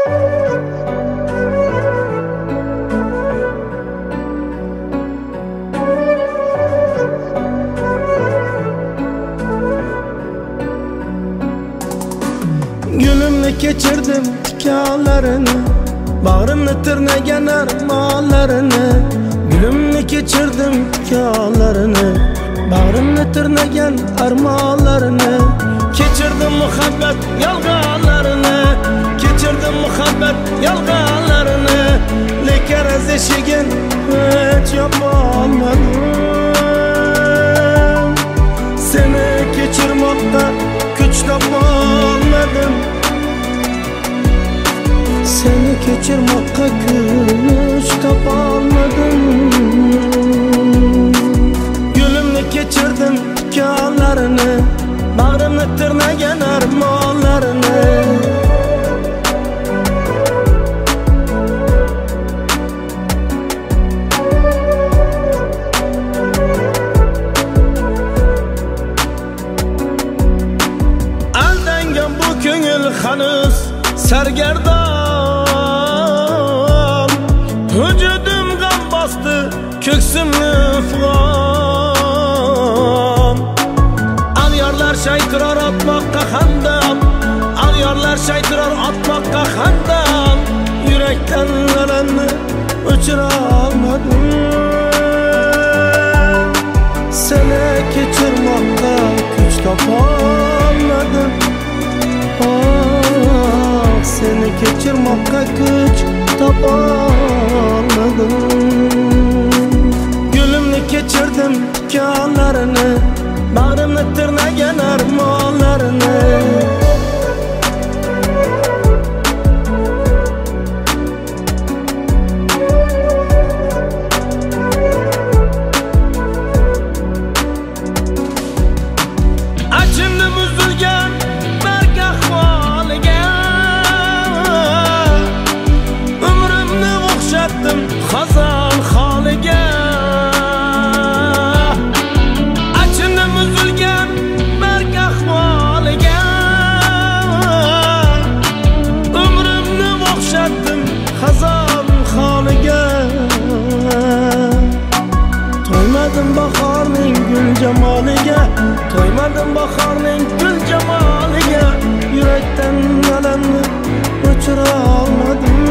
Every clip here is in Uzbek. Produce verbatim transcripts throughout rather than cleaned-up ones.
Gülümni keçirdim tikanlarını, bağrımni tirnagan armonlarini. Gülümni keçirdim tikanlarını, bağrımni tirnagan armonlarini. Keçirdim muhabbet yalg'onlarini, keçirdim muhabbet yalg'onlarini. Lekin az eshigin hech yopolmadim. Seni kechirmoqqa kuch topolmadim. Seni kechirmoqqa kuch topolmadim. Gülümni kechirdim tikanlarini, bağrımni tirnagan armonlarini. Aldangan bu ko'ngil hanuz sargardon, vücudim g'am bosdi ko'ksimni ifg'on. Al yorlar shaytirar otmoqqa handam, al yorlar shaytirar otmoqqa handam. Yurakdan alamni o'chira olmadim. Seni kechirmoqqa kuch topolmadim. Seni kechirmoqqa kuch topolmadim. Gülümni kechirdim tikanlarini, bağrımni tirnagan armonlarini. Achimni buzilgan barg ahvoliga, umrimni o'xshatdim xazon holiga. Achimni buzilgan barg ahvoliga, umrimni o'xshatdim xazon holiga. To'ymadim bahorning gul jamoliga, to'ymadim bahorning gul jamoliga. Yurakdan alamni o'chira olmadim.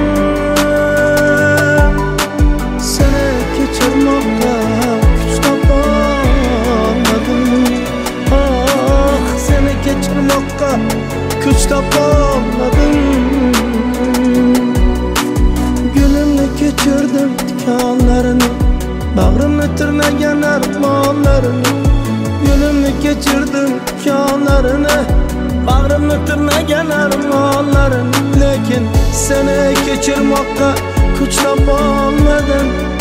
Seni kechirmoqqa kuch topolmadim. Ah, seni kechirmoqqa kuch topolmadim. Gülümni kechirdim tikanlarini, bağrımni tirnagan armonlarini. Gülümni kechirdim tikanlarini, bağrımni tirnagan armonlarini. Lekin seni kechirmoqqa kuch topolmadim.